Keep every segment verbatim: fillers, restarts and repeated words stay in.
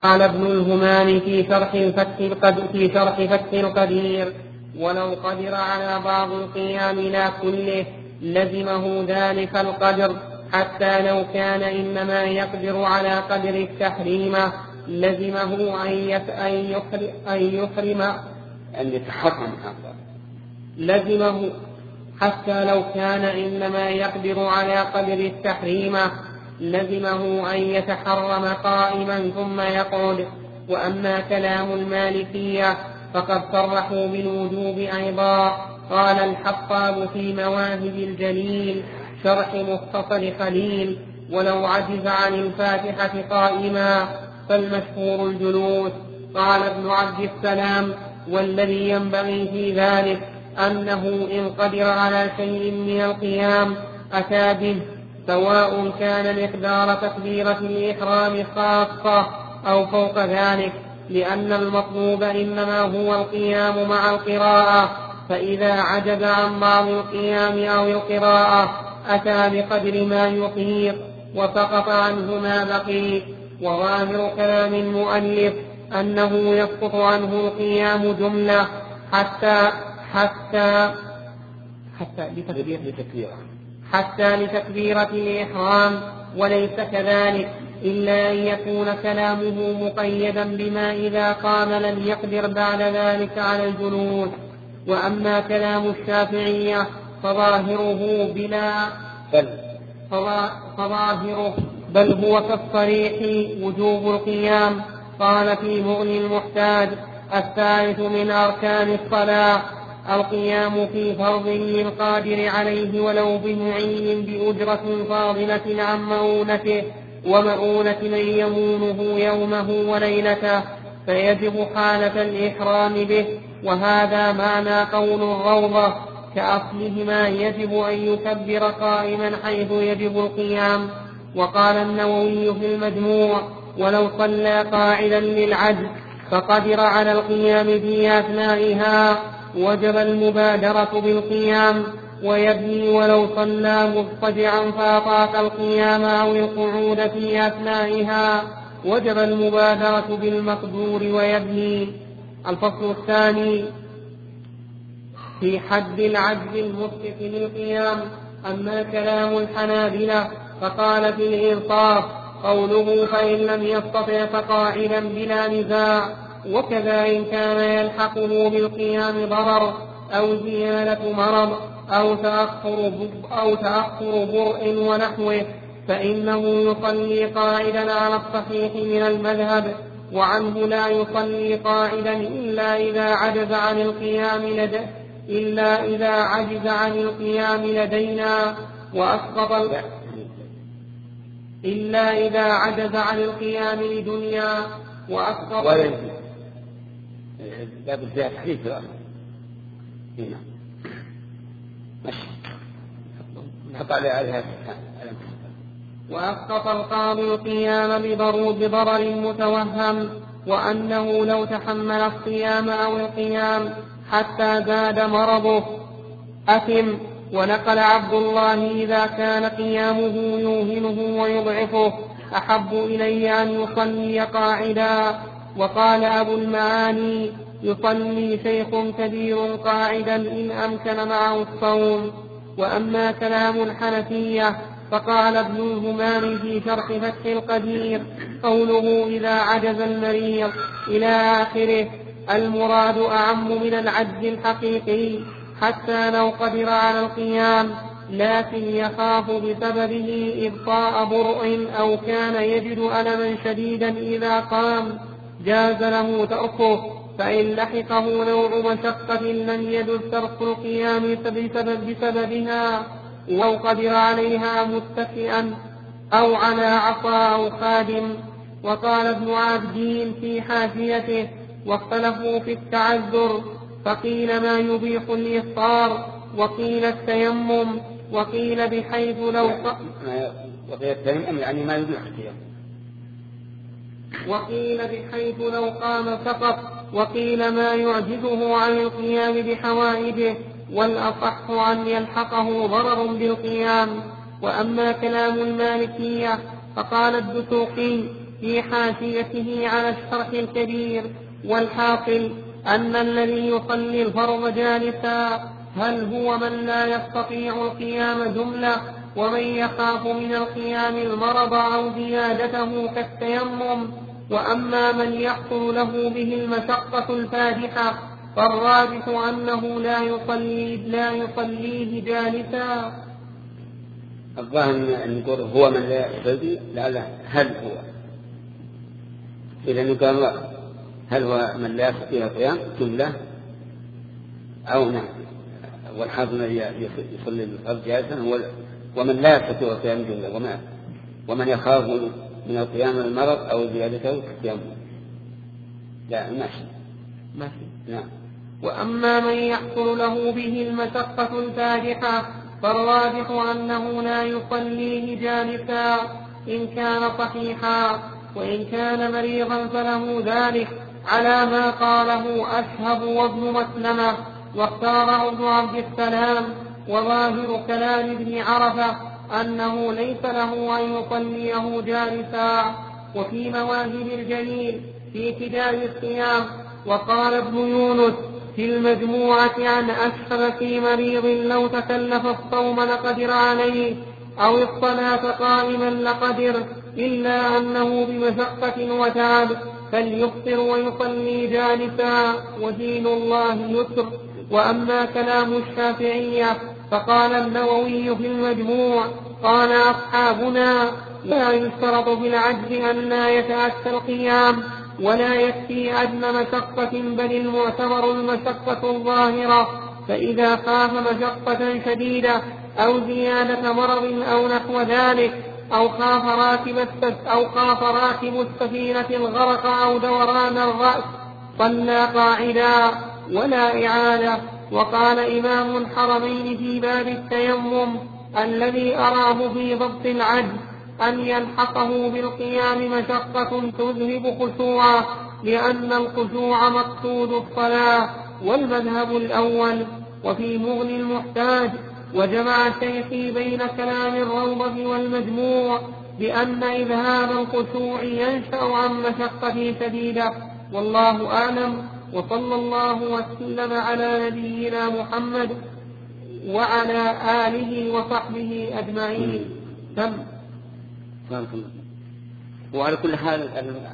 قال ابن الهمام في شرح الفتح في شرح فتح القدير: ولو قدر على بعض القيام لا كله لزمه ذلك القدر، حتى لو كان إنما يقدر على قدر التحريم لزمه أن يحرم أن يتحرم لزمه حتى لو كان إنما يقدر على قدر التحريم لزمه أن يتحرم قائما ثم يقعد. وأما كلام المالكية فقد صرحوا بالوجوب أيضا. قال الحطاب في مواهب الجليل شرح مختصر خليل: ولو عجز عن الفاتحة قائما فالمشهور الجلوس. قال ابن عبد السلام: والذي ينبغي في ذلك أنه إن قدر على شيء من القيام أتى به، سواء كان مقدار تكبيرة الإحرام خاصة أو فوق ذلك، لأن المطلوب إنما هو القيام مع القراءة، فإذا عجز عن بعض القيام أو القراءة أتى بقدر ما يطيق وسقط عنه ما بقي. وظاهر كلام المؤلف أنه يسقط عنه القيام جملة حتى حتى حتى لتكبيره حتى لتكبيرة الإحرام، وليس كذلك إلا أن يكون كلامه مقيدا بما إذا قام لم يقدر بعد ذلك على الجلوس. وأما كلام الشافعية فظاهره بلا بل فظاهره بل هو كالصريح وجوب القيام. قال في مغني المحتاج: الثالث من أركان الصلاة القيام في فرض للقادر عليه ولو بمعين بأجرة فاضلة عن مؤونته ومؤونة من يمونه يومه وليلته، فيجب حالة الإحرام به. وهذا معنى قول الروضة: كأصلهما يجب أن يكبر قائما حيث يجب القيام. وقال النووي في المجموع: ولو صلى قاعدا للعجز فقدر على القيام في أثنائها وجب المبادرة بالقيام ويبني، ولو صلى مضطجعا فأطاق القيام أو القعود في أثنائها وجب المبادرة بالمقدور ويبني. الفصل الثاني في حد العجز المسقط للقيام. أما كلام الحنابلة فقال في الإنصاف قوله: فإن لم يستطع فقاعدا بلا نزاع. وكذا إن كان يلحقه بالقيام ضرر أو زيادة مرض أو تأخر أو تأخر برء ونحوه فإنه يصلي قاعدا على الصحيح من المذهب، وعنه لا يصلي قاعدا إلا إذا عجز عن القيام لديه إلا إذا عجز عن القيام لدينا وأسقط إلا إذا عجز عن القيام لدنيا وأسقط لا بالذات حديث هنا نحط عليها وأسقط القاضي القيام بضرر متوهم، وأنه لو تحمل الصيام أو القيام حتى زاد مرضه أثم. ونقل عبد الله: إذا كان قيامه يوهنه ويضعفه أحب إلي أن يصلي قاعدا. وقال أبو المعاني: يصلي شيخ كبير قاعدا إن أمكن معه الصوم. وأما كلام الحنفية فقال ابن الهمام في شرح فتح القدير: قوله إذا عجز المريض إلى آخره المراد أعم من العجز الحقيقي، حتى لو قدر على القيام لكن يخاف بسببه إبطاء برء أو كان يجد ألما شديدا إذا قام جاز له تركه، فإن لحقه نوع مشقة لم يجز ترك القيام بسبب بسببها أو قدر عليها متكئا أو على عصا أو خادم. وقال ابن عابدين في حاشيته: واختلفوا في التعذر، فقيل ما يبيح الإفطار، وقيل التيمم، وقيل بحيث لو وقيل التيمم يعني ما يبيح التيمم، وقيل بحيث لو قام سقط، وقيل ما يعجزه عن القيام بحوائجه، والأصح أن يلحقه ضرر بالقيام. وأما كلام المالكية فقال الدسوقي: في حاشيته على الشرح الكبير. والحاصل أن الذي يصلي الفرض جالسا هل هو من لا يستطيع القيام جملة، ومن يخاف من القيام المرض أو زيادته كالتيمم. وأما من يحصل له به المشقة الفادحة فالراجح أنه لا يصلي لا يصليه جالسا. الظاهر أن نقول هو من لا يصلي، لا لا هل هو، إذا نقول هل هو من لا يستطيع القيام جملة أو نعم. والحاصل الذي يصلي الفرض جالسا هو ومن لا يستطيع القيام جملة، وما ومن يخاف من القيام المرض أو زيادته كالتيمم. لا ماشي ماشي نعم. وأما من يحصل له به المشقة الفادحة فالراجح أنه لا يصليه جالسا إن كان صحيحا، وإن كان مريضا فله ذلك على ما قاله أشهب وابن مسلمة واختاره ابن عبد السلام. وظاهر كلام ابن عرفة أنه ليس له أن يصليه جالسا. وفي مواهب الجليل في كتاب الصيام وقال ابن يونس في المجموعة عن أشهب في مريض لو تكلف الصوم لقدر عليه أو الصلاة قائما لقدر، إلا أنه بمشقة وتعب فليفطر ويصلي جالسا ودين الله يسر. وأما كلام الشافعية فقال النووي في المجموع قال أصحابنا لا يشترط بالعجز أن لا يتأتى القيام ولا يكفي أدنى مشقة، بل المعتبر المشقة الظاهرة. فإذا خاف مشقة شديدة أو زيادة مرض أو نحو ذلك أو خاف راكب أو خاف راكب السفينة الغرق أو دوران الرأس صلى قاعدا ولا إعادة. وقال إمام الحرمين في باب التيمم الذي أراه في ضبط العجز أن يلحقه بالقيام مشقة تذهب خشوعا، لأن الخشوع مقصود الصلاة، والمذهب الأول. وفي مغني المحتاج وجمع شيخي بين كلام الروضة والمجموع بأن إذهاب الخشوع ينشأ عن مشقة شديدة، والله أعلم. وصلى الله وسلم على نبينا محمد وعلى آله وصحبه أجمعين. تم. وعلى كل حال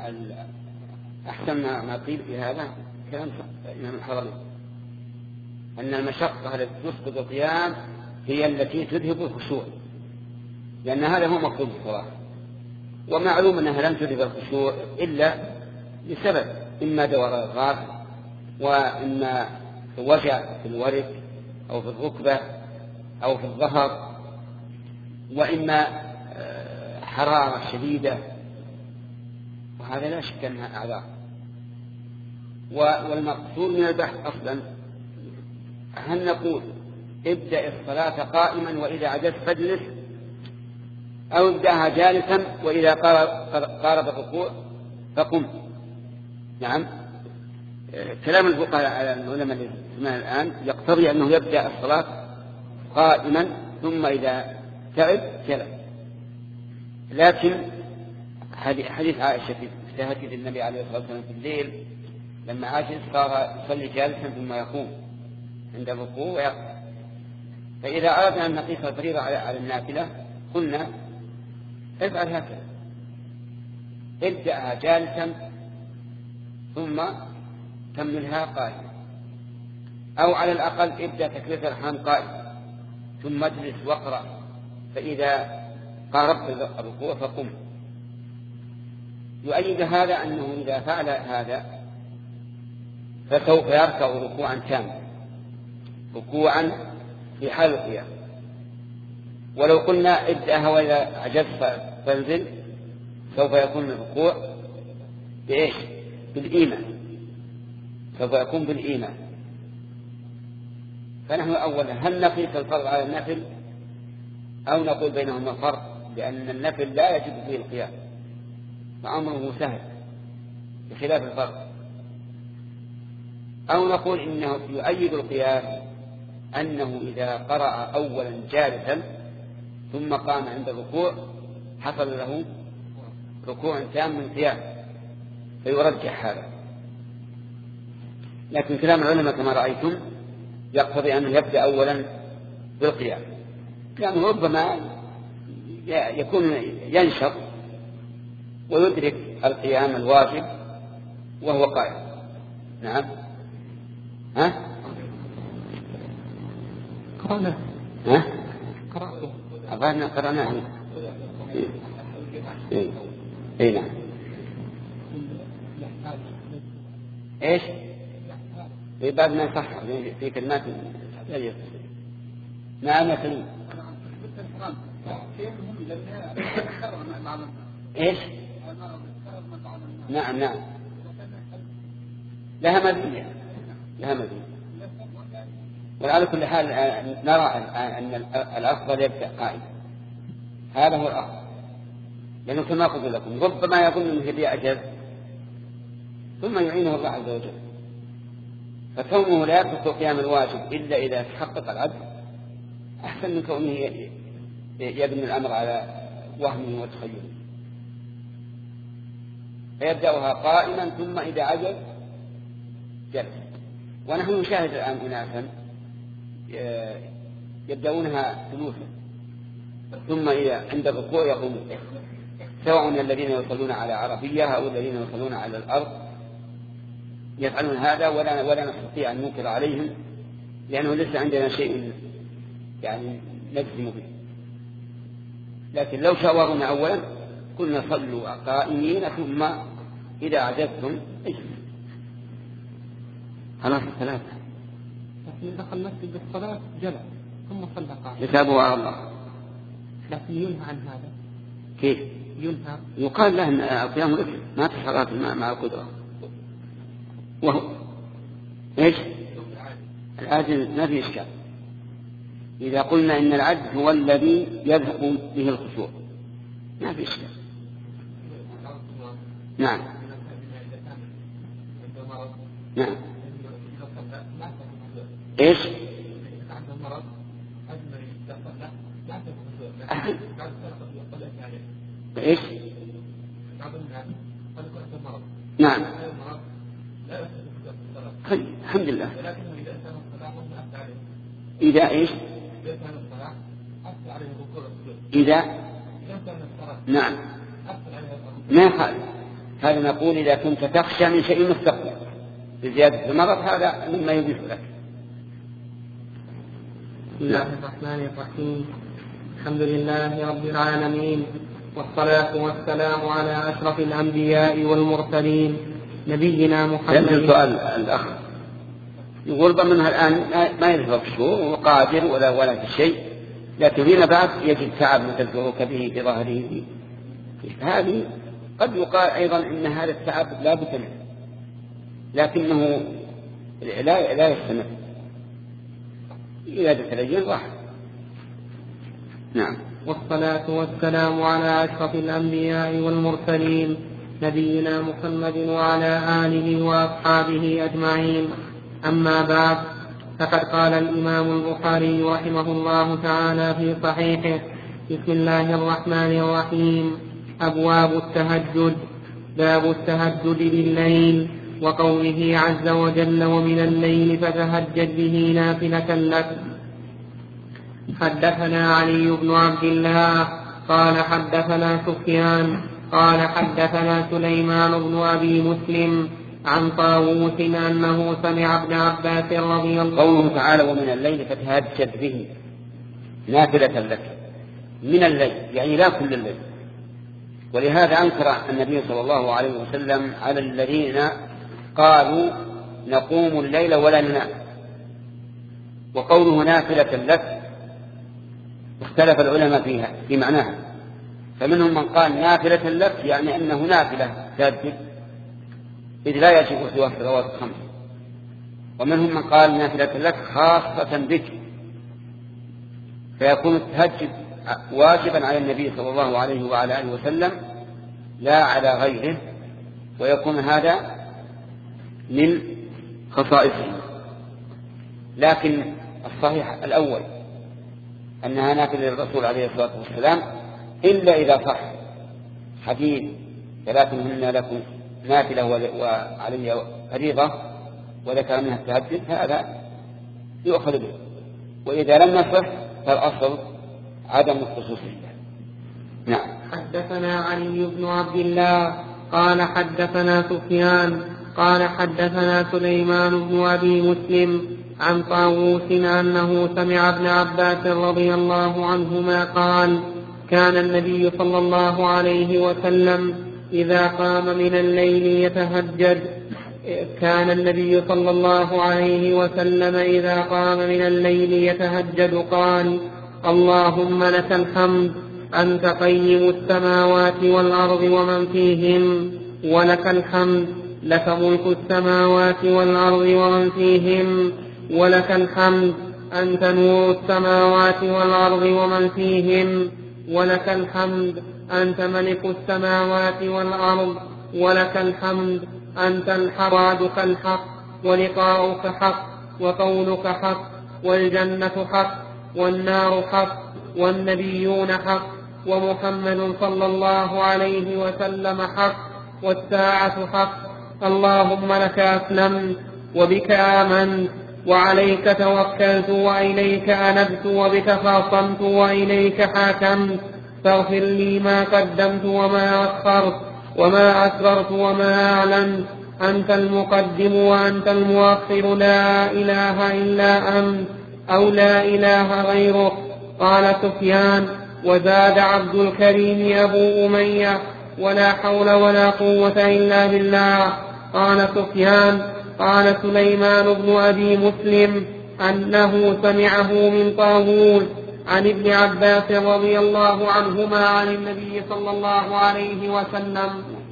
أحسن ما قيل في هذا كلام الإمام الحرمين أن المشقة التي تسقط القيام هي التي تذهب الخشوع، لأن هذا هو مقصود الصلاة. ومعلوم أنها لم تذهب الخشوع إلا لسبب، إما دوران الراس، وإما وجع في الورك أو في الركبة أو في الظهر، وإما حرارة شديدة، وهذا لا شك أنها أعذار. والمقصود من البحث أصلا هل نقول ابدأ الصلاة قائما وإذا عجزت فاجلس، أو ابدأها جالسا وإذا قارب الركوع فقم. نعم، كلام الفقهاء على العلماء اللي سمعنا الآن يقتضي أنه يبدأ الصلاة قائما ثم إذا تعب جلس. لكن حديث عائشة في حديث النبي عليه الصلاة والسلام في الليل لما عجز صار يصلي جالسا ثم يقوم عند الركوع ويقف. فإذا أردنا أن نقيس الفريضة على النافلة قلنا افعل هكذا، ابدأها جالسا ثم كملها قائما، أو على الأقل ابدأ تكبيرة الإحرام قائما ثم اجلس واقرأ، فإذا قاربت الركوع فقم. يؤيد هذا أنه إذا فعل هذا فسوف يركع ركوعا تاما، ركوعا في حال القيام. ولو قلنا ابدأها وإذا عجزت فانزل سوف يكون الركوع بإيش؟ بالإيمان، سوف يكون بالإيمان. فنحن أولا هل نقيس الفرض على النفل أو نقول بينهما فرق، لأن النفل لا يجب فيه القيام فأمره سهل بخلاف الفرض، أو نقول إنه يؤيد القيام أنه إذا قرأ أولا جالسا ثم قام عند الركوع حصل له ركوع تام من قيام فيرجح هذا. لكن كلام العلماء كما رأيتم يقتضي أنه يبدأ أولا بالقيام، لأنه ربما يكون ينشط ويدرك القيام الواجب وهو قائم. نعم. ها؟ قرأنا ها؟ قرأته أظهرنا قرأناه. إيه إيه نعم. إيش؟ في بعض ما يصح في كلمات نعم يا سليم. إيش؟ نعم نعم لها مزية لها مزية. وعلى كل حال نرى أن الأفضل يبدأ قائما، هذا هو الأفضل، لأنه كما قلت لكم ربما يظن أنه بأجل ثم يعينه الله عز وجل، فكونه لا يترك قيام الواجب إلا إذا تحقق العبد أحسن من كونه يبني الأمر على وهمه وتخيله. فيبدأها قائما ثم إذا عجز جلس. ونحن نشاهد الآن أناسا يبدأونها جلوسا ثم إذا عند الركوع يقومون، سواء الذين يصلون على عربية أو الذين يصلون على الأرض يفعلون هذا، ولا ولا نستطيع أن ننكر عليهم لأنه ليس عندنا شيء يعني نجزم به. لكن لو شاورنا أولا كنا صلوا قائمين ثم إذا عجزتم اجلسوا. خلاص الثلاثة. لكن دخل المسجد بالصلاة جلس ثم صلى قائما. يتابعوا على الله. لكن ينهى عن هذا. كيف؟ ينهى. يقال له أن القيام الإثم ما تصلى مع القدرة. وهو إيش؟ العاجز ما في إشكال. إذا قلنا إن العجز هو الذي يذهب به الخشوع ما في إشكال. نعم نعم. إيش؟ إيش؟ نعم الحمد لله. إذا إيش؟ إذا نعم ما يخالف هذا. نقول إذا كنت تخشى من شيء مستقبل بزيادة المرض هذا مما يبيح لك. بسم الله الرحمن الرحيم. الحمد لله رب العالمين، والصلاة والسلام على أشرف الأنبياء والمرسلين نبينا محمد. سؤال الأخ يقول ضمنها الآن ما يذهب الشهور وقادر ولا ولا في شيء، لكن فيما بعد يجد تعب مثل به في ظهره. هذه قد يقال أيضا إن هذا التعب لا بد منه لكنه لا لا يستمر إلى دخل واحد. نعم. والصلاة والسلام على أشرف الأنبياء والمرسلين نبينا محمد وعلى آله وأصحابه أجمعين. أما بعد، فقد قال الإمام البخاري رحمه الله تعالى في صحيحه: بسم الله الرحمن الرحيم. أبواب التهجد. باب التهجد بالليل، وقوله عز وجل: ومن الليل فتهجد به نافلة لك. حدثنا علي بن عبد الله قال حدثنا سفيان قال حدثنا سليمان بن أبي مسلم عن طاووس أنه سمع ابن عباس رضي الله عنه. قوله تعالى: ومن الليل فتهجد به نافلة لك. من الليل يعني لا كل الليل، ولهذا أنكر النبي صلى الله عليه وسلم على الذين قالوا نقوم الليل ولا ننام. وقوله نافلة لك اختلف العلماء فيها في معناها، فمنهم من قال نافلة لك يعني أنه نافلة تهجد إذ لا يجب سوى الصلوات الخمس، ومنهم من قال نافلة لك خاصة بك، فيكون التهجد واجبا على النبي صلى الله عليه وعلى آله وسلم لا على غيره، ويكون هذا من خصائصه. لكن الصحيح الأول أنها نافلة للرسول عليه الصلاة والسلام، إلا إذا صح حديث ثلاث منهن لكم نافلة وعلي فريضة وذكر منها التهجد هذا يؤخذ به، وإذا لم نصح فالأصل عدم الخصوصية. نعم. حدثنا علي بن عبد الله قال حدثنا سفيان قال حدثنا سليمان بن أبي مسلم عن طاووس أنه سمع ابن عباس رضي الله عنهما قال كان النبي صلى الله عليه وسلم إذا قام من الليل يتهجد كان النبي صلى الله عليه وسلم إذا قام من الليل يتهجد قال اللهم لك الحمد أنت قيم السماوات والأرض ومن فيهن ولك الحمد لك ملك السماوات والأرض ومن فيهن ولك الحمد أنت نور السماوات والأرض ومن فيهن ولك الحمد أنت ملك السماوات والأرض ولك الحمد أنت الحرادك الحق ولقاؤك حق وقولك حق والجنة حق والنار حق والنبيون حق ومحمد صلى الله عليه وسلم حق والساعة حق اللهم لك أسلمت وبك آمنت وعليك توكلت وإليك أنبت وبك خاصمت وإليك حاكمت فاغفر لي ما قدمت وما أخرت وما أسررت وما أعلنت أنت المقدم وأنت المؤخر لا إله إلا أنت أو لا إله غيرك. قال سفيان وزاد عبد الكريم أبو أمية ولا حول ولا قوة إلا بالله. قال سفيان قال سليمان بن أبي مسلم أنه سمعه من طاووس عن ابن عباس رضي الله عنهما عن النبي صلى الله عليه وسلم.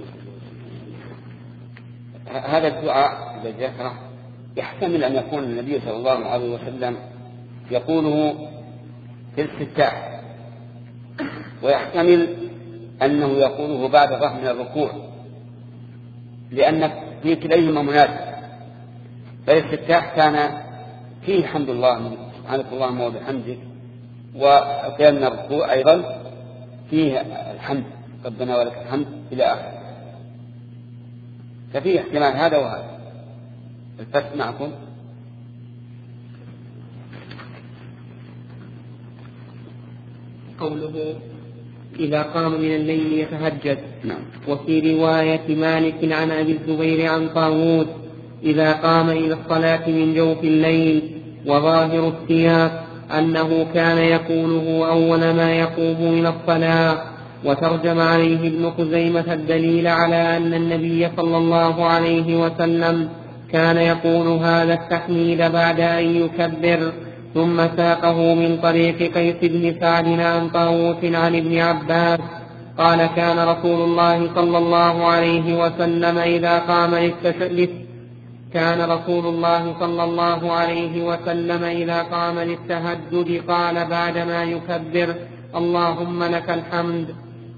هذا الدعاء الذي ذكره يحتمل أن يكون النبي صلى الله عليه وسلم يقوله في الاستفتاح، ويحتمل أنه يقوله بعد الرفع من الركوع، لأن في كليهما مناسب. فالاستفتاح كان فيه حمد الله سبحانك اللهم وبحمدك، وقيام من الركوع أيضا فيه الحمد ربنا ولك الحمد إلى آخره. ففيه احتمال هذا وهذا. الفتح معكم. قوله إذا قام من الليل يتهجد. نعم. وفي رواية مالك عن أبي الزبير عن طاووس إذا قام إلى الصلاة من جوف الليل. وظاهر السياق أنه كان يقوله أول ما يقوم من الصلاة. وترجم عليه ابن خزيمة الدليل على أن النبي صلى الله عليه وسلم كان يقول هذا التحميد بعد أن يكبر. ثم ساقه من طريق قيس بن سعد عن طاووس عن ابن عباس قال كان رسول الله صلى الله عليه وسلم إذا قام للتشهد كان رسول الله صلى الله عليه وسلم إذا قام للتهجد قال بعدما يكبر اللهم لك الحمد.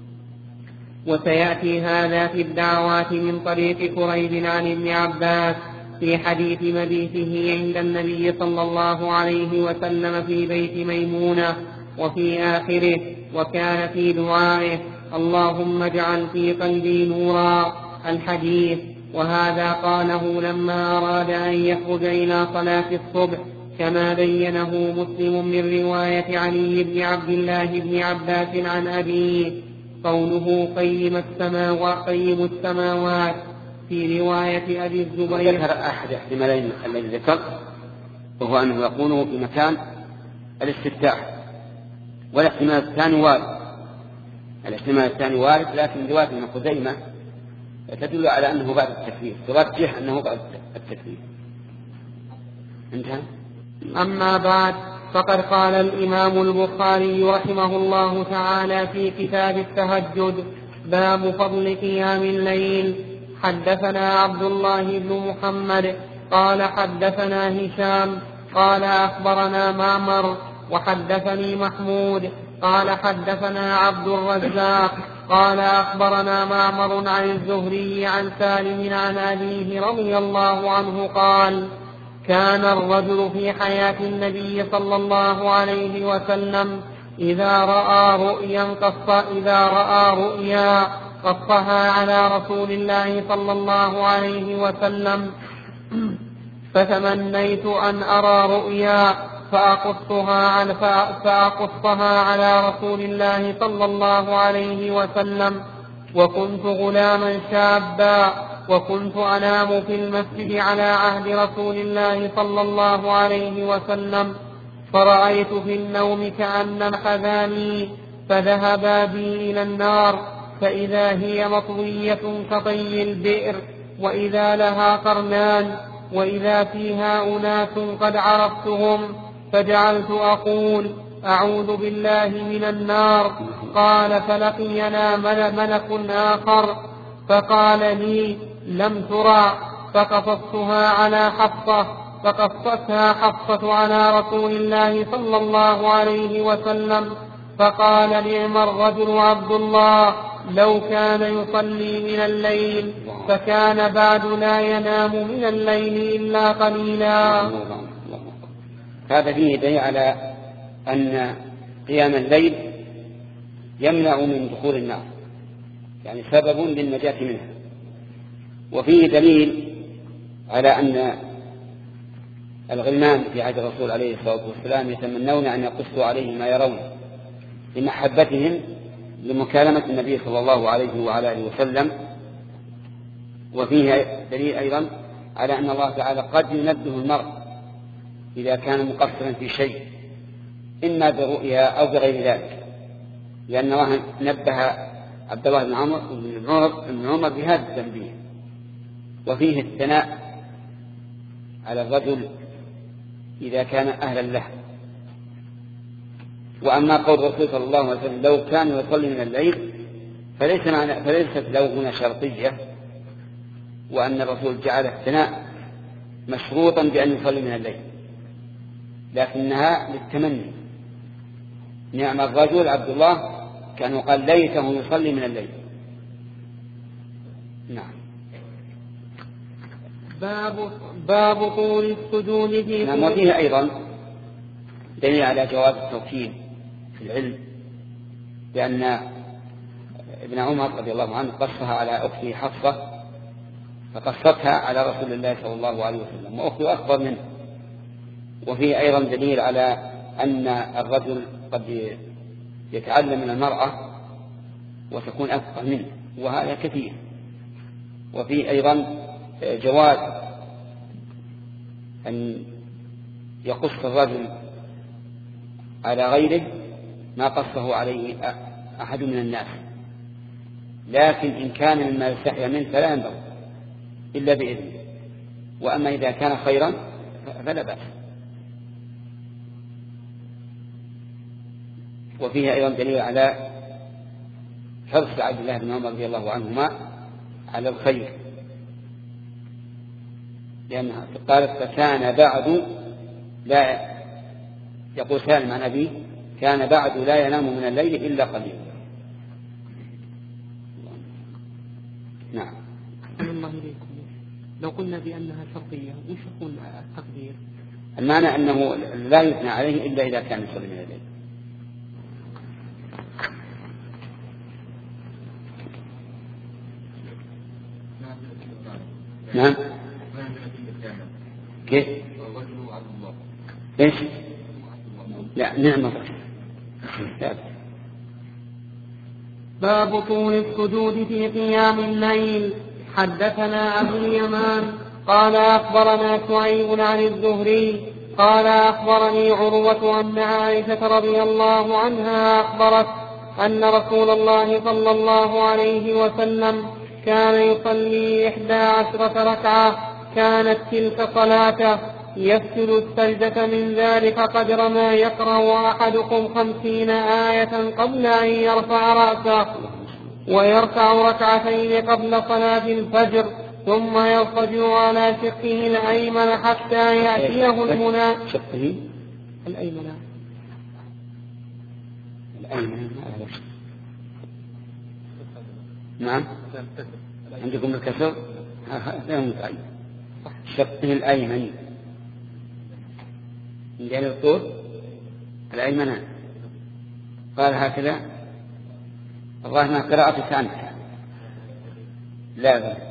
وسيأتي هذا في الدعوات من طريق قريب عن ابن عباس في حديث مبيته عند النبي صلى الله عليه وسلم في بيت ميمونة. وفي آخره وكان في دعائه اللهم اجعل في قلبي نورا الحديث. وهذا قاله لما أراد أن يخرج إلى صلاة الصبح كما بينه مسلم من رواية علي بن عبد الله بن عباس عن أبيه. قوله قيم السماوات قيم السماوات في رواية أبي الزبير. ذكر أحد احتمالين الذي ذكر، وهو أنه يقوله في مكان الاستفتاح، والاحتمال الثاني وارد. الاحتمال الثاني وارد، لكن رواية ابن خزيمة تدل على أنه بعد التكبير، ترجح أنه بعد التكبير. انتهى. أما بعد، فقد قال الإمام البخاري رحمه الله تعالى في كتاب التهجد باب فضل قيام الليل. حدثنا عبد الله بن محمد قال حدثنا هشام قال أخبرنا معمر وحدثني محمود قال حدثنا عبد الرزاق قال أخبرنا معمر عن الزهري عن سالم عن أبيه رضي الله عنه قال كان الرجل في حياة النبي صلى الله عليه وسلم إذا رأى رؤيا قص إذا رأى رؤيا قصها على رسول الله صلى الله عليه وسلم، فتمنيت أن أرى رؤيا فأقصها على, فأقصها على رسول الله صلى الله عليه وسلم، وكنت غلاما شابا، وكنت أنام في المسجد على عهد رسول الله صلى الله عليه وسلم، فرأيت في النوم كأن حذاني فذهبا بي إلى النار، فإذا هي مطوية كطي البئر، وإذا لها قرنان، وإذا فيها أناس قد عرفتهم، فجعلت أقول أعوذ بالله من النار. قال فلقينا ملك آخر فقال لي لم ترى، فقصصتها على حفصة، فقصتها حفصة على رسول الله صلى الله عليه وسلم، فقال نعم الرجل عبد الله لو كان يصلي من الليل، فكان بعد لا ينام من الليل إلا قليلا. هذا فيه دليل على أن قيام الليل يمنع من دخول النار، يعني سبب للنجاة منها. وفيه دليل على أن الغلمان في عهد الرسول عليه الصلاة والسلام يتمنون أن يقصوا عليه ما يرون لمحبتهم لمكالمة النبي صلى الله عليه وعلى آله وسلم. وفيه دليل أيضا على أن الله تعالى قد ينبه المرء إذا كان مقصرا في شيء إما برؤيا أو بغير ذلك، لأن الله نبه عبد الله بن عمر بن عمر بهذا التنبيه. وفيه الثناء على الرجل إذا كان أهلا له. وأما قول الرسول صلى الله عليه وسلم لو كان يصلي من الليل فليس معنى فليست لو هنا شرطية، وأن الرسول جعل الثناء مشروطا بأن يصلي من الليل، لكنها للتمني. نعم الرجل عبد الله كان قال ليته يصلي من الليل. نعم. باب باب طول السجود في نعم. وفيه أيضا دليل على جواز التوكيل في العلم، لأن ابن عمر رضي الله عنه قصها على أخته حفصة، فقصتها على رسول الله صلى الله عليه وسلم، وأخته أكبر منه. وفيه أيضا دليل على أن الرجل قد يتعلم من المرأة وتكون أفقه منه، وهذا كثير. وفيه أيضا جواز أن يقص الرجل على غيره ما قصه عليه أحد من الناس، لكن إن كان مما يستحي منه فلا ينبغي إلا بإذنه، وأما إذا كان خيرا فلا بأس. وفيه أيضا دليل على حرص عبد الله بن عمر رضي الله عنهما على الخير، لأنها قالت فكان بعد لا يقول سالم عن أبيه كان بعد لا ينام من الليل إلا قليلا. نعم. الله إليكم، لو قلنا بأنها شرطية وش يكون التقدير؟ المعنى أنه لا يثنى عليه إلا إذا كان يصلي من الليل. نعم. كيف؟ ايش؟ لا نعم. باب طول السجود في قيام الليل. حدثنا أبو اليمان قال أخبرنا شعيب عن الزهري قال أخبرني عروة أن عائشة رضي الله عنها أخبرت أن رسول الله صلى الله عليه وسلم كان يصلي إحدى عشرة ركعة، كانت تلك صلاته، يسجد السجدة من ذلك قدر ما يقرأ أحدكم خمسين آية قبل أن يرفع رأسه، ويركع ركعتين قبل صلاة الفجر، ثم يضطجع على شقه الأيمن حتى يأتيه المنى. شقه الأيمن الأيمن. نعم. عندكم الكسر لا متعين. شقه الأيمن يعني الطول الأيمن. قال هكذا الله ما قراءة ثانية لا لا.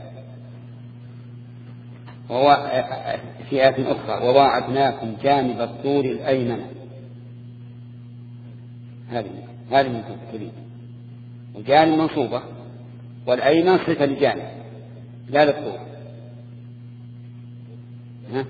وهو في آية أخرى وواعدناكم جانب الطور الأيمن، هذه هذه من الكريم. وجانب منصوبة والأيمن صفة لجانب لا للطور. ها؟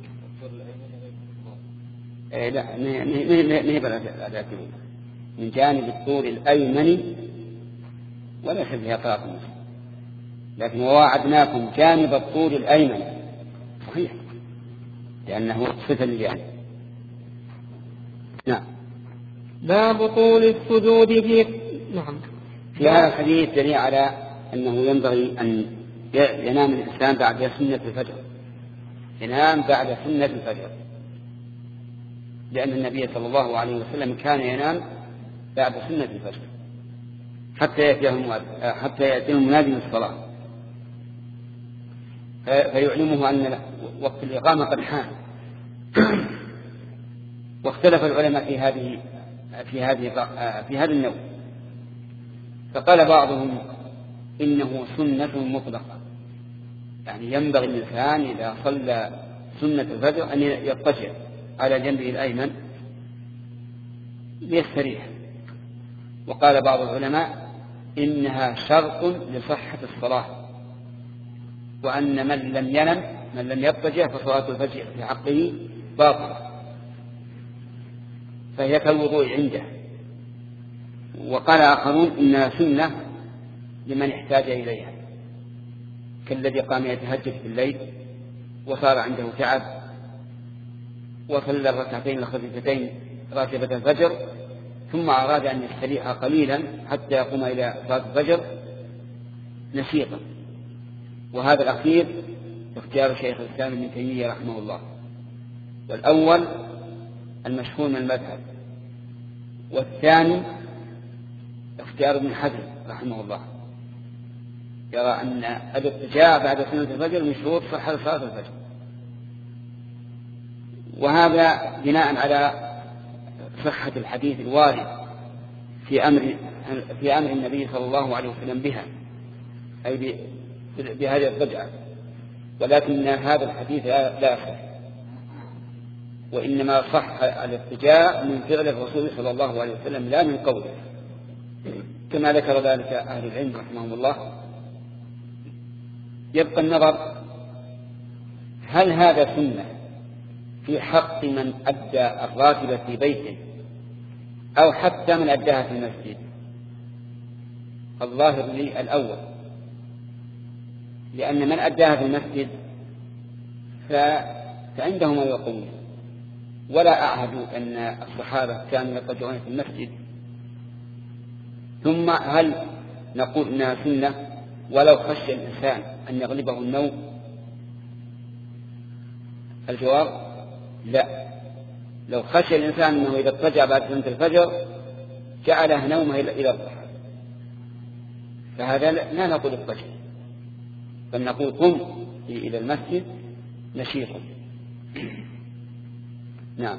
إيه لا نهي بلا من جانب الطور الأيمن وليس فيها طاقة، لكن وواعدناكم جانب الطور الأيمن صحيح لأنه صفة لجانب. نعم. باب طول السجود في نعم. في هذا الحديث دليل على أنه ينبغي أن ينام الإنسان بعد سنة الفجر، ينام بعد سنة الفجر، لأن النبي صلى الله عليه وسلم كان ينام بعد سنة الفجر حتى يأتيه حتى يأتيه المنادي من الصلاة فيعلمه أن وقت الإقامة قد حان. واختلف العلماء في هذه في هذه في هذا النوع، فقال بعضهم إنه سنة مطلقة، يعني ينبغي الإنسان إذا صلى سنة الفجر أن يضطجع على جنبه الأيمن ليستريح. وقال بعض العلماء إنها شرط لصحة الصلاة، وأن من لم ينم من لم يضطجع فصلاة الفجر في حقه باطلة، فهي كالوضوء عنده. وقال آخرون إنها سنة لمن احتاج إليها، كالذي قام يتهجد في الليل وصار عنده تعب وصلى الركعتين الخفيفتين راتبة الفجر ثم أراد أن يستريح قليلا حتى يقوم إلى صلاة الفجر نشيطا. وهذا الأخير اختيار شيخ الإسلام ابن تيمية رحمه الله، والأول المشهور من المذهب، والثاني اختيار ابن حزم رحمه الله، يرى أن الاضطجاع بعد سنة الفجر من شروط صحة صلاة الفجر. وهذا بناء على صحة الحديث الوارد في أمر في أمر النبي صلى الله عليه وسلم بها، أي بهذه الضجعة. ولكن هذا الحديث لا يصح، وإنما صح الاضطجاع من فعل الرسول صلى الله عليه وسلم لا من قوله، كما ذكر ذلك أهل العلم رحمهم الله. يبقى النظر هل هذا سنة في حق من أدى الراتبة في بيته أو حتى من أداها في المسجد؟ الظاهر لي الأول، لأن من أداها في المسجد فعنده ما يقوم، ولا أعهد أن الصحابة كانوا يضطجعون في المسجد. ثم هل نقول إنها سنة ولو خشي الإنسان أن يغلبه النوم؟ الجواب لا. لو خشي الإنسان أنه إذا اضطجع بعد سنة الفجر جعله نومه إلى الضحى فهذا لا نقول اضطجع، بل نقول قم إلى المسجد نشيطا. نعم.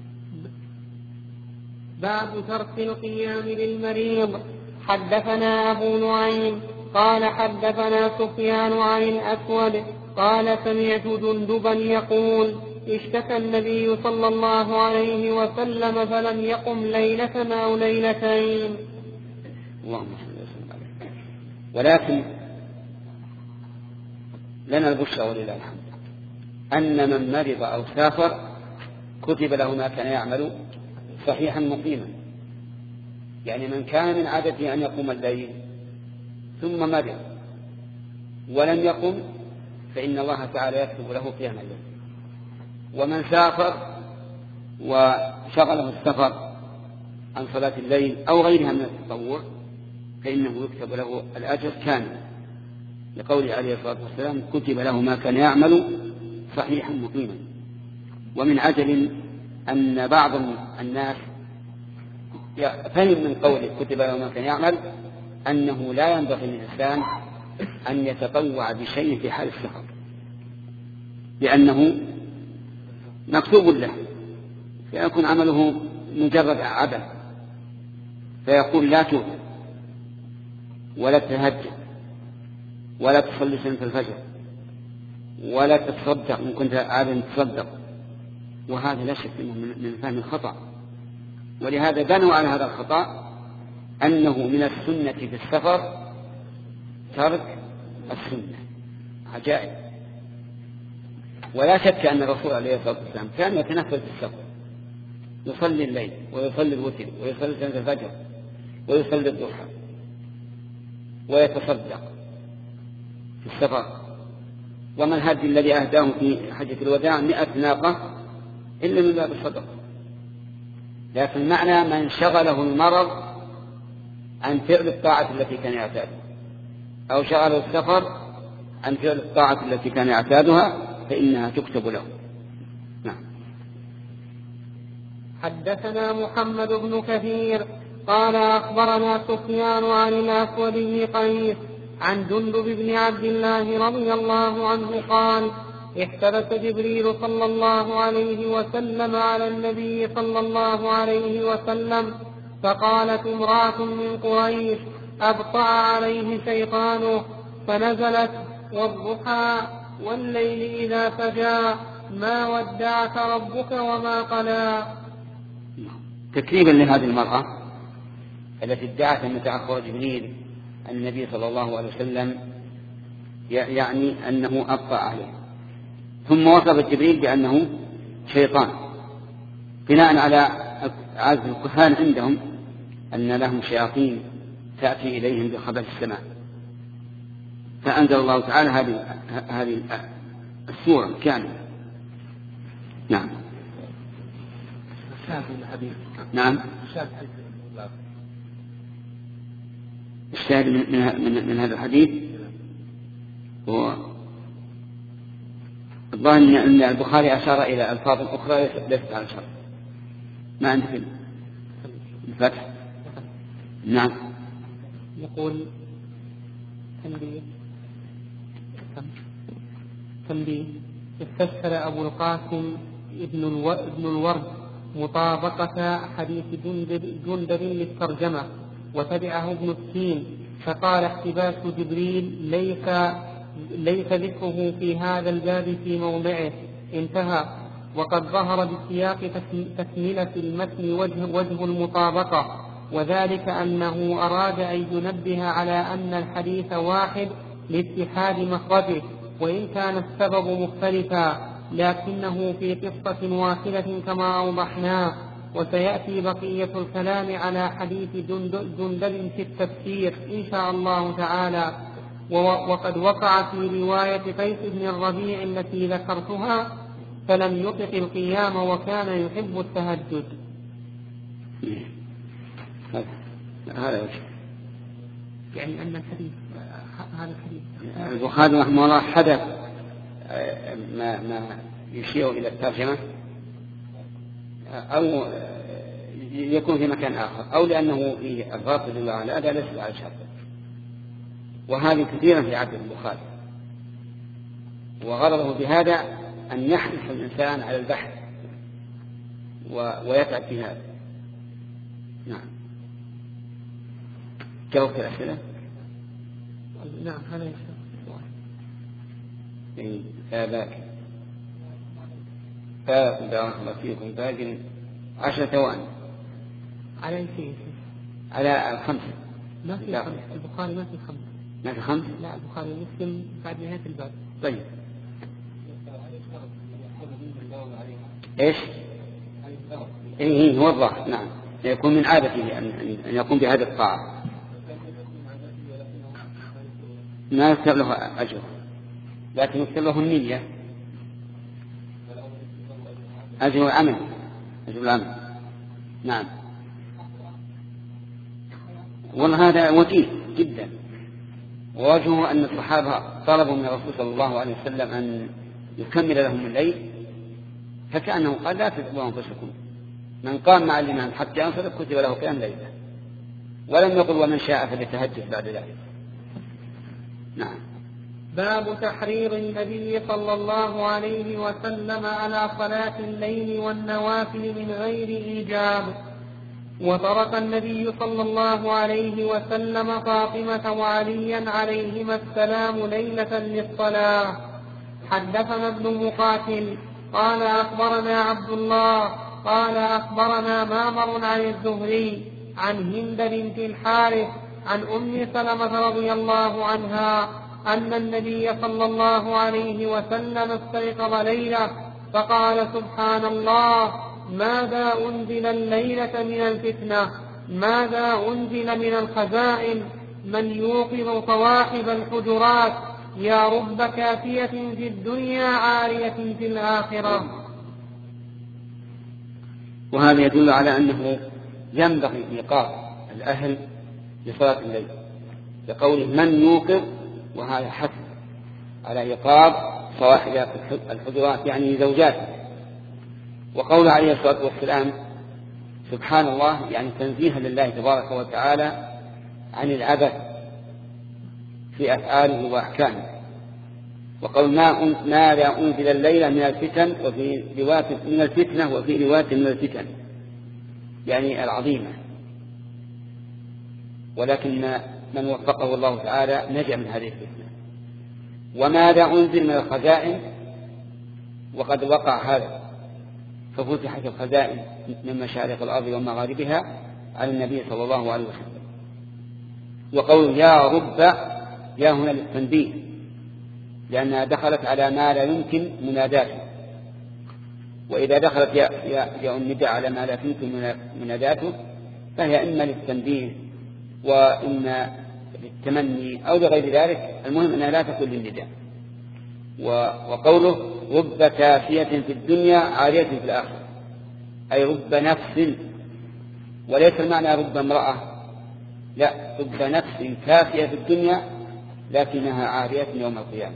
باب ترك القيام للمريض. حدثنا أبو نعيم قال حدثنا سفيان عن الأسود قال سمعت جندبا يقول اشتكى النبي صلى الله عليه وسلم فلم يقم ليلة أو ليلتين. اللهم صل وسلم عليه. ولكن لنا البشرى ولله الحمد أن من مرض أو سافر كتب له ما كان يعمل صحيحا مقيما. يعني من كان من عادته أن يقوم الليل ثم مرض ولم يقم فإن الله تعالى يكتب له قيام الليل. ومن سافر وشغله السفر عن صلاة الليل أو غيرها من التطوع فإنه يكتب له الأجر كامل، لقوله عليه الصلاة والسلام كتب له ما كان يعمل صحيحا مقيما. ومن عجل أن بعض الناس فهم من قوله كتب له ما كان يعمل أنه لا ينبغي للإنسان أن يتطوع بشيء في حال السفر، لأنه مكتوب له فيكون عمله مجرد عبث، فيقول لا توب ولا تهجد ولا تصلي سنة الفجر ولا تتصدق إن كنت عادة تصدق، وهذا لا شك من فهم الخطأ. ولهذا بنوا على هذا الخطأ أنه من السنة في السفر ترك السنة. عجائب. ولا شك أن الرسول عليه الصلاة والسلام كان يتنفل في السفر، يصلي الليل ويصلي الوتر ويصلي سنة الفجر ويصلي الضحى ويتصدق في السفر. وما الهدي الذي أهداه في حجة الوداع مئة ناقة إلا من باب الصدقة. لكن معنى من شغله المرض عن فعل الطاعة التي كان يعتادها أو شغله السفر عن فعل الطاعة التي كان يعتادها فإنها تكتب له. نعم. حدثنا محمد بن كثير قال أخبرنا سفيان عن الأسود بن قيس عن جندب بن عبد الله رضي الله عنه قال احتبس جبريل صلى الله عليه وسلم على النبي صلى الله عليه وسلم، فقالت امرأة من قريش أبطأ عليه شيطانه، فنزلت والضحى والليل إذا سجى ما ودعك ربك وما قلى. تكذيبا لهذه المرأة التي ادعت أن تأخر جبريل النبي صلى الله عليه وسلم يعني أنه أبطأ عليه، ثم وصف جبريل بأنه شيطان بناء على عزم الكهان عندهم أن لهم شياطين تأتي إليهم بخبر السماء، فأنزل الله تعالى هذه هذه السورة كاملة. نعم. نعم. الشاهد من, من, من هذا الحديث هو الظاهر أن البخاري أشار إلى ألفاظ أخرى ليست على الشرط. ما عندك الفتح؟ نعم. يقول تنبيه تنبيه استشهد أبو القاسم ابن الورد مطابقة حديث جندب للترجمة وتبعه ابن السين، فقال احتباس جبريل ليس ليس ذكره في هذا الباب في موضعه، انتهى. وقد ظهر بسياق تكملة المتن وجه, وجه المطابقة، وذلك أنه أراد أن ينبه على أن الحديث واحد لاتحاد مخرجه وإن كان السبب مختلفا، لكنه في قصة واحدة كما أوضحناه. وسيأتي بقية الكلام على حديث جندب في التفسير إن شاء الله تعالى. وقد وقع في رواية قيس بن الربيع التي ذكرتها فلم يطق القيام وكان يحب التهجد. هذا يعني أن الحديث هذا الحديث البخاري رحمه الله حدث ما ما يشير إلى الترجمة أو يكون في مكان آخر أو لأنه فيه ألفاظ تدل على هذا ليس على شرط، وهذه كثيرا في عهد البخاري. وغرضه بهذا أن يحرص الإنسان على البحث ويتعب في هذا. نعم. جاوبت الأسئلة؟ نعم. هذا يشتغل لا باك بارك الله فيكم. باقي عشر ثواني على أي شيء؟ على الخمسة. ما في خمسة. البخاري ما في خمسة. ما في خمسة؟ لا، البخاري مسلم بعد نهاية الباب. طيب ايش؟ ايه هو الظاهر. نعم. يكون من عادته أن يقوم بهذه الطاعة ما يكتب له أجر، لكن يكتب له النية أجر العمل أجر العمل. نعم. والله هذا وجيه جدا، ووجهه أن الصحابة طلبوا من الرسول صلى الله عليه وسلم أن يكمل لهم الليل، فكأنه قال لا تتعبوا أنفسكم، من قام مع الإمام حتى ينصرف كتب له قيام ليلة، ولم يقل ومن شاء فليتهجد بعد ذلك. نعم. باب تحريض النبي صلى الله عليه وسلم على صلاة الليل والنوافل من غير إيجاب. وطرق النبي صلى الله عليه وسلم فاطمة وعليا عليهما السلام ليلة للصلاة. حدثنا ابن مقاتل قال أخبرنا عبد الله قال أخبرنا معمر عن الزهري عن هند بنت الحارث عن أم سلمة رضي الله عنها أن النبي صلى الله عليه وسلم استيقظ ليلة فقال سبحان الله ماذا أنزل الليلة من الفتنة ماذا أنزل من الخزائن من يوقظ صواحب الحجرات يا رب كافية في الدنيا عارية في الآخرة. وهذا يدل على أنه ينبغي إيقاظ الأهل لصلاة الليل لقوله من يوقظ، وهذا حث على إيقاظ صواحب الحجرات يعني زوجاته. وقول عليه الصلاة والسلام سبحان الله يعني تنزيها لله تبارك وتعالى عن العبث في أفعاله وأحكامه. وقول ما لا أنزل الليلة من الفتن وفي رواية من الفتنة وفي رواية من الفتن يعني العظيمة، ولكن من وفقه الله تعالى نجا من هذه الفتنة. وماذا أنزل من الخزائن، وقد وقع هذا ففتحت الخزائن من مشارق الأرض ومغاربها على النبي صلى الله عليه وسلم. وقول يا رب يا هنا للتنبيه لأنها دخلت على ما لا يمكن مناداته، وإذا دخلت يا, يا, يا النداء على ما لا يمكن مناداته فهي إما للتنبيه وإما للتمني أو لغير ذلك، المهم أنها لا تكون للنداء. وقوله رب كافية في الدنيا عارية في الآخرة أي رب نفس، وليس المعنى رب امرأة، لا، رب نفس كافية في الدنيا لكنها عارية يوم القيامة.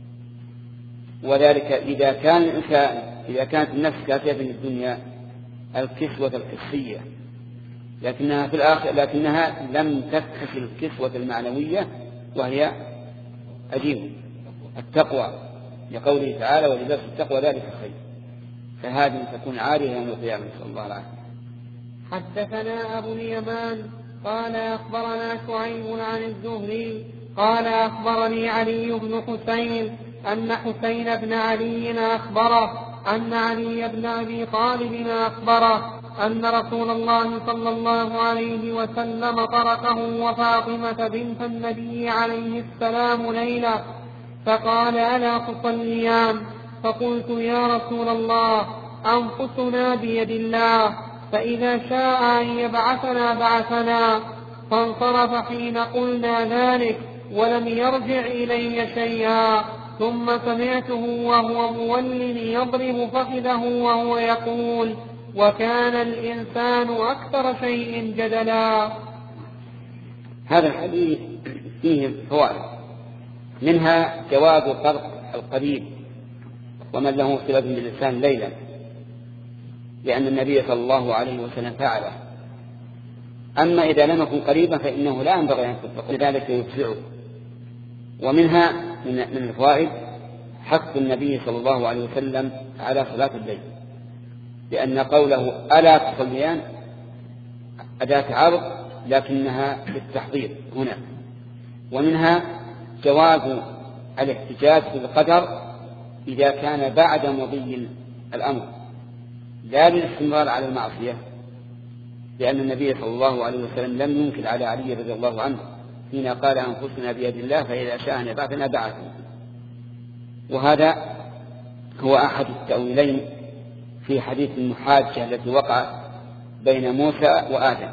وذلك إذا كان الإنسان إذا كانت النفس كافية في الدنيا الكسوة الحسية، لكنها في الآخرة لكنها لم تكتسب الكسوة المعنوية وهي أجيب التقوى، لقوله تعالى ولباس التقوى ذلك خير، فهذه تكون عارية يوم القيامة صلى الله عليه وسلم. حدثنا أبو اليمان قال أخبرنا شعيب عن الزهري قال أخبرني علي بن حسين أن حسين بن علي أخبره أن علي بن أبي طالب أخبره أن رسول الله صلى الله عليه وسلم طرقه وفاطمة بنت النبي عليه السلام ليلة فقال ألا تصليان؟ فقلت يا رسول الله أنفسنا بيد الله فإذا شاء أن يبعثنا بعثنا. فانصرف حين قلنا ذلك ولم يرجع إلي شيئا، ثم سمعته وهو مول يضرب فخذه وهو يقول وكان الإنسان أكثر شيء جدلا. هذا الحديث فيه فوائد، منها جواز طرق القريب ومن له صلة باللسان ليلا، لأن النبي صلى الله عليه وسلم فعله. أما إذا لم يكن قريبا فإنه لا ينبغي أن تطلق، لذلك يتبعه. ومنها من الفوائد حث النبي صلى الله عليه وسلم على صلاة الليل، لأن قوله ألا تصليان أداة عرض لكنها للتحضير هنا. ومنها جواز الاحتجاج بالقدر إذا كان بعد مضي الأمر لا للاستمرار على المعصية، لأن النبي صلى الله عليه وسلم لم ينكر على علي رضي الله عنه حين قال أنفسنا بيد الله فإذا شاء أن يبعثنا بعثنا. وهذا هو أحد التأويلين في حديث المحاجة التي وقعت بين موسى وآدم.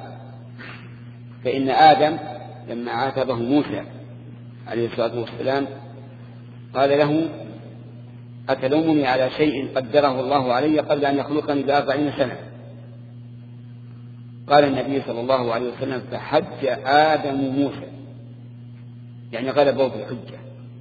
فإن آدم لما عاتبه موسى عليه الصلاة والسلام قال له أتلومني على شيء قدره الله علي قبل أن يخلقني بأربعين سنة؟ قال النبي صلى الله عليه وسلم فحج آدم موسى، يعني غلبه بالحجة.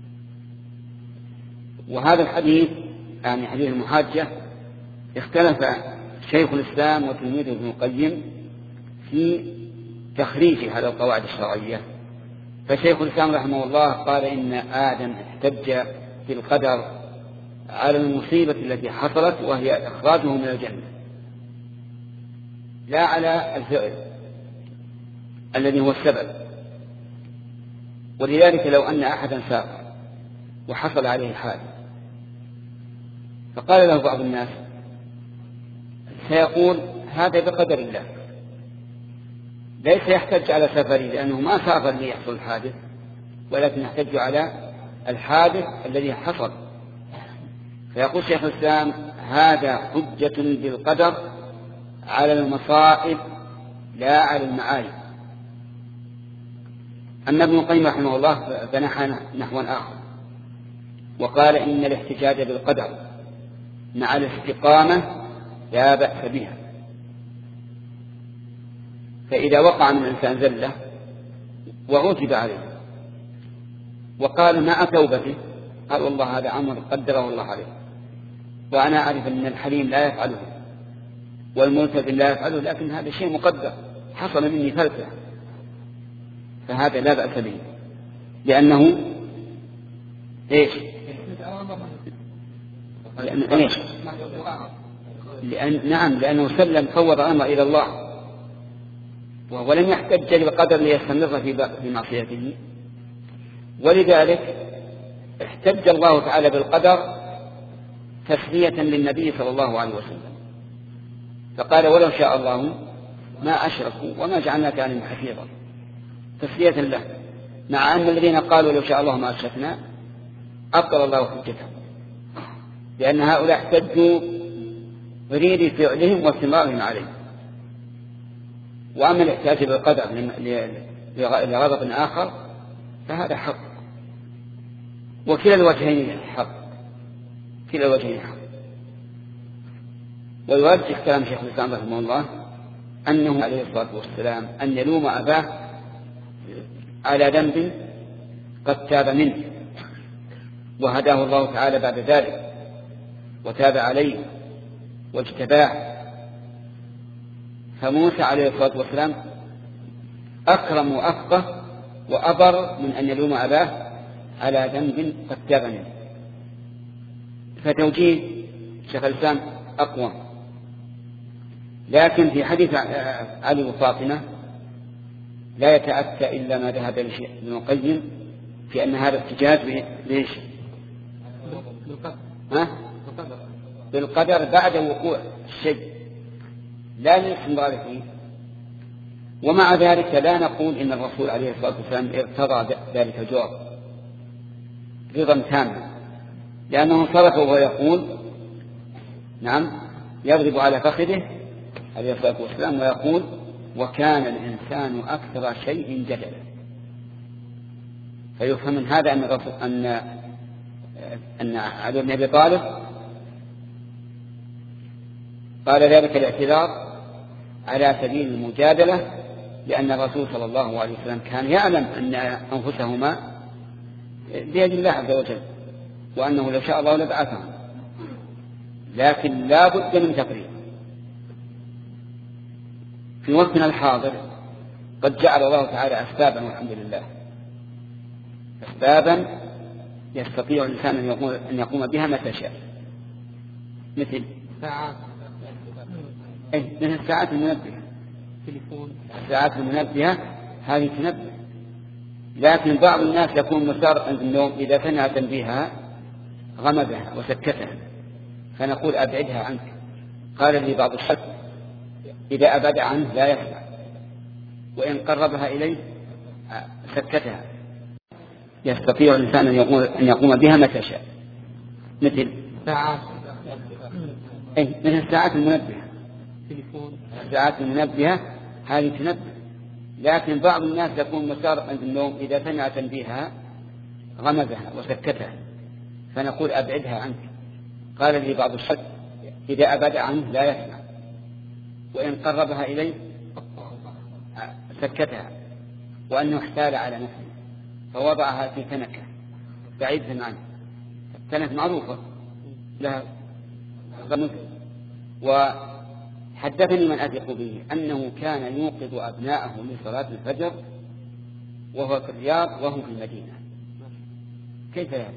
وهذا الحديث يعني حديث المحاجة اختلف شيخ الإسلام وتلميذه ابن القيم في تخريج هذه القواعد الشرعية. فشيخ الإسلام رحمه الله قال إن آدم احتج في القدر على المصيبة التي حصلت وهي إخراجه من الجنة، لا على الفعل الذي هو السبب. ولذلك لو أن أحدا سافر وحصل عليه حادث فقال له بعض الناس سيقول هذا بقدر الله، ليس يحتج على سفره لأنه ما سافر ليحصل الحادث، ولكن يحتج على الحادث الذي حصل. فيقول شيخ الإسلام هذا حجة بالقدر على المصائب لا على المعايب. أما ابن القيم رحمه الله فنحى نحوا آخر وقال إن الاحتجاج بالقدر مع الاستقامة لا بأس بها. فإذا وقع من الإنسان زلة وعتب عليه وقال مع توبته قال والله هذا أمر قدره الله عليه، وأنا أعرف أن الحليم لا يفعله والملتزم لا يفعله، لكن هذا شيء مقدر حصل مني فلسة، فهذا لا بأس به لأنه إيش؟ لأن إيش؟ لأن نعم لأنه سلم فوض أمر إلى الله ولم يحتج بالقدر ليستمر في معصيته. ولذلك احتج الله تعالى بالقدر تسلية للنبي صلى الله عليه وسلم، فقال ولو شاء الله ما أشركوا وما جعلناك عليهم حفيظا، تسلية له، مع أن الذين قالوا لو شاء الله ما أشركنا أبطل الله حجتهم، لأن هؤلاء احتجوا بريد فعلهم واستمرارهم عليه. وأما الاحتجاج بالقدر لغرض آخر فهذا حق، وكلا الوجهين حق، كلا الوجهين حق. ويرجح كلام شيخ الإسلام رحمه الله أنه عليه الصلاة والسلام أن يلوم أباه على ذنب قد تاب منه وهداه الله تعالى بعد ذلك وتاب عليه واجتباه. فموسى عليه الصلاة والسلام أكرم وأفقه وأبر من أن يلوم أباه على ذنب قد تاب منه. فتوجيه شيخ الإسلام أقوى. لكن في حديث علي وفاطمة لا يتأتى إلا ما ذهب ابن القيم في أن هذا احتجاج ليش؟ ها؟ بالقدر بعد وقوع الشيء لا للاستمرار فيه. ومع ذلك لا نقول إن الرسول عليه الصلاة والسلام ارتضى ذلك الجواب رضا تاما، لأنه صرف وهو يقول نعم يضرب على فخذه عليه الصلاة والسلام ويقول وكان الإنسان أكثر شيء جدلا. فيفهم من هذا أن أن أن علي بن أبي طالب قال ذلك الاعتذار على سبيل المجادلة، لأن الرسول صلى الله عليه وسلم كان يعلم أن أنفسهما بيد الله عز وجل، وأنه لو شاء الله لبعثهم، لكن لا بد من تقرير. في وقتنا الحاضر قد جعل الله تعالى أسبابا والحمد لله، أسبابا يستطيع الإنسان أن يقوم, أن يقوم بها متى شاء، مثل ساعات أي مثل الساعات المنبهة، تليفون، الساعات المنبهة هذه تنبه. لكن بعض الناس يكون مسار عند النوم إذا سمع تنبيهها غمدها وسكتها، فنقول أبعدها عنك. قال لي بعض الشخص إذا أبعد عنه لا يسمع، وإن قربها إليه سكتها. يستطيع الإنسان أن يقوم بها متى شاء، مثل ساعات أي مثل الساعات المنبهة، تليفون، الساعات المنبهة هذه تنبه. لكن بعض الناس يكون مسار عند النوم إذا سمع تنبيهها غمدها وسكتها، فنقول أبعدها عنك. قال لي بعض الشخص إذا أبعد عنه لا يسمع، وإن قربها إليه سكتها، وأنه احتال على نفسه فوضعها في تنكة بعيدا عنه. التنكة معروفة لها غمد. وحدثني من أثق به أنه كان يوقظ أبناءه لصلاة الفجر وهو في الرياض وهم في المدينة. كيف يعني؟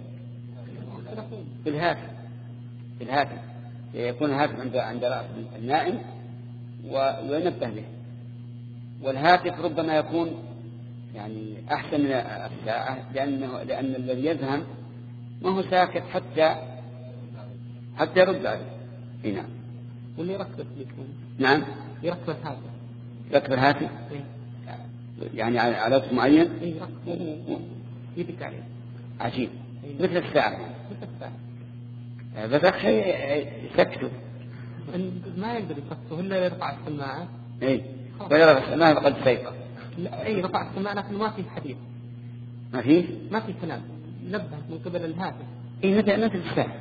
بالهاتف، بالهاتف يكون هاتف عند عند رأس النائم وينبه له. والهاتف ربما يكون يعني أحسن من الساعة، لأنه لأن الذي يفهم ما هو ساكت حتى حتى يرد عليه. نعم. واللي يركب يكون نعم يركب الهاتف. يركب الهاتف يعني على وقت معين. إيه يركب يدق عليه. عجيب. مثل الساعة. مثل الساعة. بس أخشى يسكته. ما يقدر يسكته إلا يرفع السماعة. إيه. ولا رفع السماعة فقد سيقظ. لا أي رفع السماعة لكن ما في حديث. ما فيه؟ ما في كلام. نبه من قبل الهاتف. إيه مثل مثل الساعة.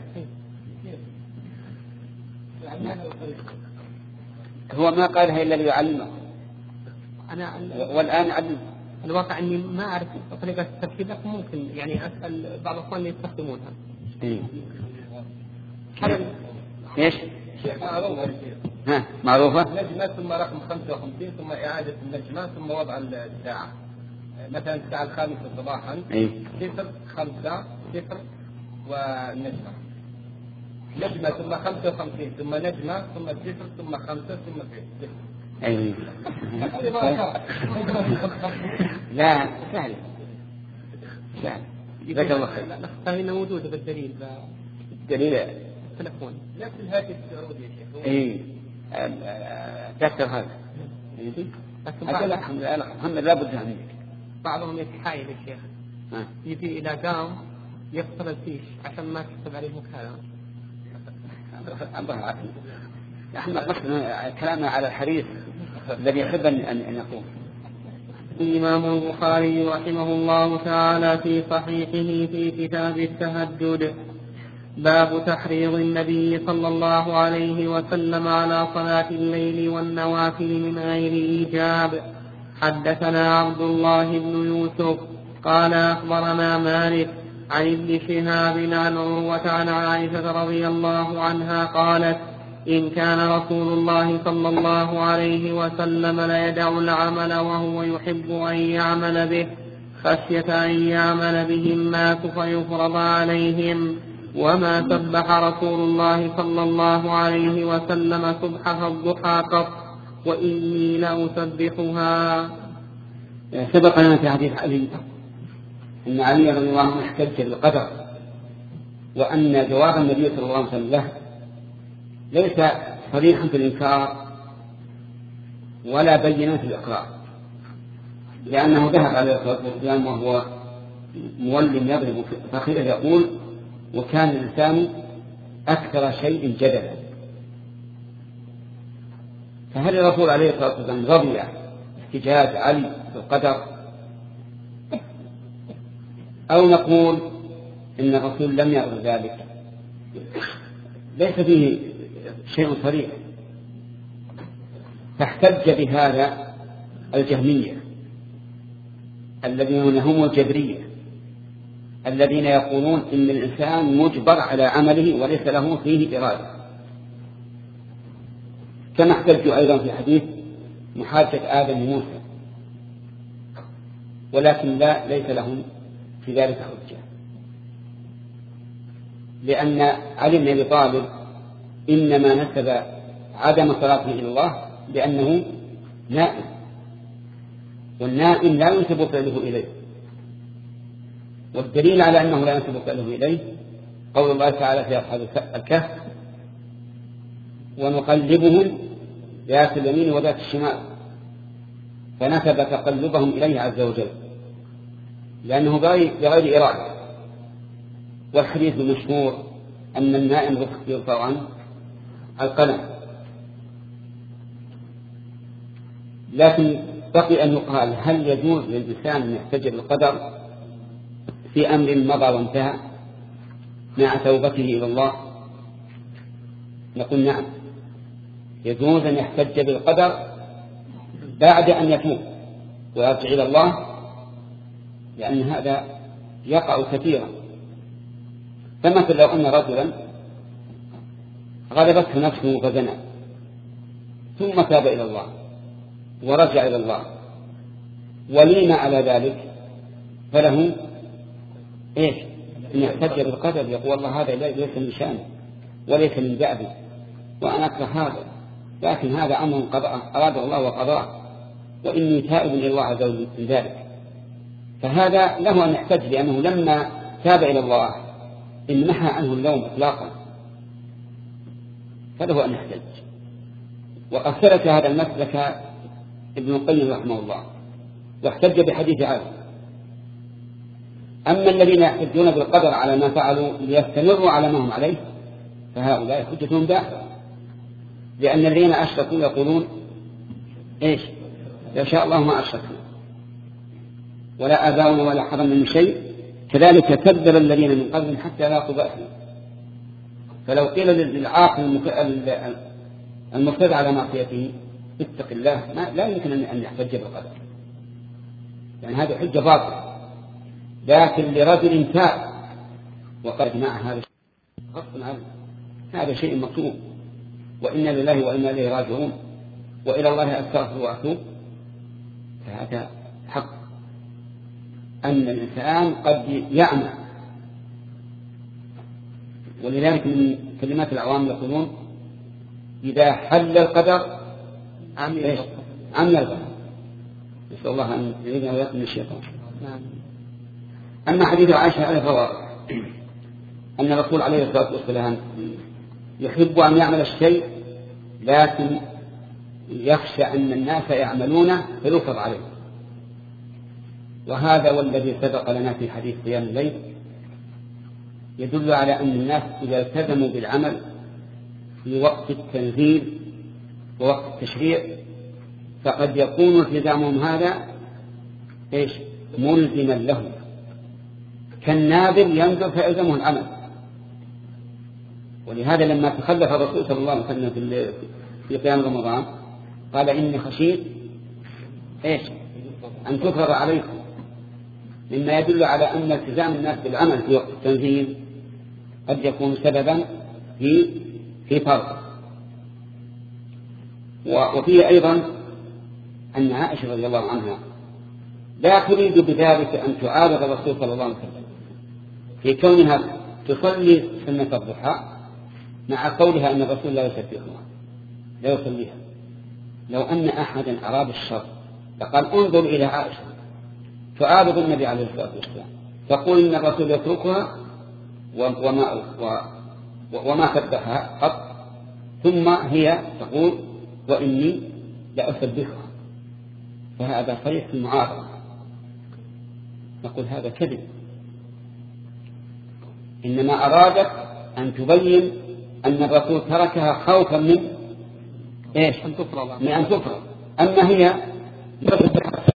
هو ما قالها إلا ليعلمه. أنا والآن علم. الواقع إني ما أعرف طريقة التركيب، لكن ممكن يعني أسأل بعض الأخوان اللي يستخدمونها. إيه. إيش؟ ها معروفة. نجمة ثم رقم خمسة وخمسين ثم إعادة النجمة ثم وضع الساعة. مثلا الساعة الخامسة صباحا. إيه. صفر خمسة صفر والنجمة. نجمة ثم خمسة وخمسين ثم نجمة ثم صفر ثم خمسة ثم صفر. أي. لا سهل. سهل. ذكر الله خير. فإنه موجود بالدليل. دليل. التلفون. نفس الهاتف السعودي يا شيخ. إيه. كثر هذا. أقول الحمد لله الحمد لله بد عنك. بعضهم يتحايل يا شيخ. يجي إلى قام يفصل الفيش عشان ما تكتب عليه مكالمة. الله يعافيك. نحن قصدنا كلامنا على الحديث الذي يحب أن يقول. الإمام البخاري رحمه الله تعالى في صحيحه في كتاب التهجد باب تحريض النبي صلى الله عليه وسلم على صلاة الليل والنوافل من غير إيجاب. حدثنا عبد الله بن يوسف قال أخبرنا مالك عن ابن شهاب عن عروة عن عائشة رضي الله عنها قالت إن كان رسول الله صلى الله عليه وسلم ليدع العمل وهو يحب أن يعمل به خشية أن يعمل به الناس فيفرض عليهم، وما سبح رسول الله صلى الله عليه وسلم سبحة الضحى قط وإني لأسبحها. سبق لنا في حديث علي أن علي رضي الله عنه احتج بالقدر، وأن جواب النبي صلى الله عليه وسلم له ليس صريحا في الإنكار ولا بينا في الإقرار، لأنه ذهب عليه الصلاة والسلام وهو مولم يضرب فخذه يقول وكان الإنسان أكثر شيء جدلا. فهل الرسول عليه الصلاة والسلام رضي احتجاج علي بالقدر، أو نقول إن الرسول لم يرضى ذلك؟ ليس فيه شيء صريح. فاحتج بهذا الجهمية الذين هم الجبرية الذين يقولون إن الإنسان مجبر على عمله وليس له فيه إرادة، كما احتجوا أيضا في حديث محاجة آدم وموسى، ولكن لا ليس لهم في ذلك حجة، لأن علي بن أبي طالب إنما نسب عدم صلاته إلى الله لأنه نائم، والنائم لا ينسب فعله إليه، والدليل على أنه لا ينسب فعله إليه قول الله تعالى في أصحاب الكهف ونقلبهم ذات اليمين وذات الشمال، فنسب تقلبهم إليه عز وجل لأنه بغير إرادة. والحديث المشهور أن النائم يرفع عنه القلم. لكن بقي أن يقال هل يجوز للإنسان أن يحتج بالقدر في أمر مضى وانتهى مع توبته إلى الله؟ نقول نعم، يجوز أن يحتج بالقدر بعد أن يتوب ويرجع إلى الله، لأن هذا يقع كثيرا. فمثل لو أن رجلا غلبته نفسه فزنى ثم تاب إلى الله ورجع إلى الله ولين على ذلك، فله إيش؟ أن يحتج بالقدر، يقول والله هذا ليس من شأنه وليس من دأبي وأنا أكره هذا، لكن هذا أمر قضاء أراده الله وقضاه، وإني تائب إلى الله عز وجل من ذلك. فهذا له أن يحتج، لأنه لما تاب إلى الله انمحى عنه اللوم إطلاقا، فله أن يحتج. وقد ثبت هذا المسلك ابن القيم رحمه الله، واحتج بحديث عائشة. أما الذين يحتجون بالقدر على ما فعلوا ليستمروا على ما هم عليه فهؤلاء حجتهم باطلة، لأن الذين أشركوا يقولون إيش؟ لو شاء الله ما أشركوا ولا آباؤنا ولا حرمنا من شيء، كذلك كذب الذين من قبلهم حتى لاقوا بأسنا. فلو قيل للعاقل المقتدى على معصيته اتق الله، ما لا يمكن أن يحتج بالقدر، يعني هذا حجة باطلة. لكن لرجل تاب وقد مع هذا غصب عنه، هذا شيء مكتوب، وإنا لله وإنا إليه راجعون، وإلى الله أستغفر وأتوب، فهذا حق أن الإنسان قد يعمى. ولذلك من كلمات العوام يقولون إذا حل القدر عمي القدر. نسأل الله أن يعيذنا ويقنا من الشيطان. أما حديث عائشة عليه فواضح أن الرسول عليه الصلاة والسلام يحب أن يعمل الشيء، لكن يخشى أن الناس يعملونه فيفرض عليه. وهذا والذي سبق لنا في حديث قيام الليل يدل على أن الناس إذا التزموا بالعمل في وقت التنزيل ووقت التشريع فقد يكون التزامهم هذا إيش؟ ملزما له، كالناظر ينظر فيلزمه العمل. ولهذا لما تخلف الرسول صلى الله عليه وسلم في قيام رمضان قال إني خشيت إيش؟ أن تفرض عليكم، مما يدل على أن التزام الناس بالعمل في وقت التنزيل قد يكون سببا في في فرض. وفيه أيضا أن عائشة رضي الله عنها لا تريد بذلك أن تعارض الرسول صلى الله عليه وسلم في كونها تصلي سنة الضحى مع قولها أن الرسول لا يسبحها لا يصليها. لو أن أحدا أراد الشر فقال انظر إلى عائشة تعارض النبي عليه الصلاة والسلام تقول إن الرسول يتركها وما, وما سبحها قط، ثم هي تقول وإني لأسبحها، فهذا صريح في المعارضة. نقول هذا كذب، إنما أرادت أن تبين أن الرسول تركها خوفا من إيش؟ من أن تفرض. أما هي